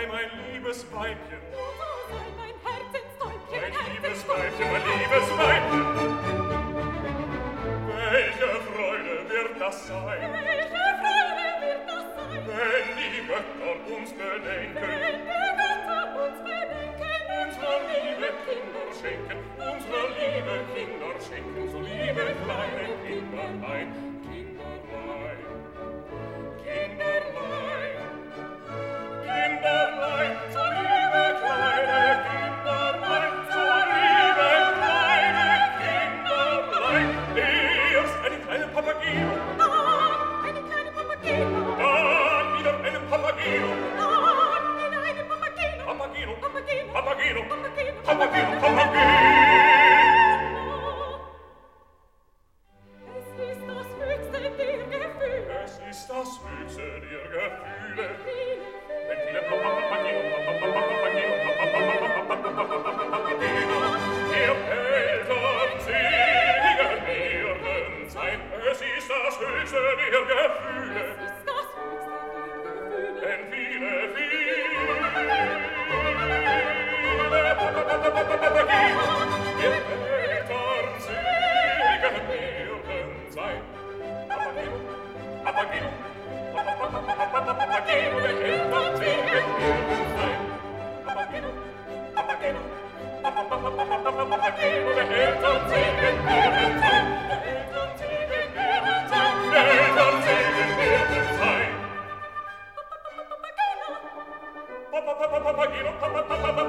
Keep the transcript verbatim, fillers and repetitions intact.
sei mein liebes Weibchen. Nur so sei mein Herzenstäubchen, Mein liebes Weibchen, mein liebes Weibchen. Welche Freude wird das sein? Welche Freude wird das sein? Wenn die Götter uns bedenken. Wenn die Götter uns bedenken. Unsere liebe Kinder schenken, unsere liebe Kinder schenken, so liebe kleine Kinderlein, Kinderlein, Kinderlein, Kinderlein, so liebe kleine Kinderlein, so liebe kleine Kinderlein. Erst eine kleine Papageno, Dann eine kleine Papageno, dann wieder eine Papageno, dann wieder eine Papageno, Papageno, Papageno, Papageno, Papageno, Papageno, Papageno. Es ist das höchste der Gefühle. Es ist das höchste der Gefühle. Viele, Wenn viele Papageno, Papageno, Papageno, ihr Eltern seligen werden sein. Es ist das höchste der Gefühle. es ist das höchste der Gefühle. Wenn viele, viele Papageno, ihr Eltern seligen werden sein. Papageno, Papageno, Papageno, der Eltern seligen werden sein. Papageno, Papageno, Papageno, der Eltern seligen werden sein. Der Eltern seligen werden sein. Der Eltern seligen werden sein. Papageno, Papageno, Papageno,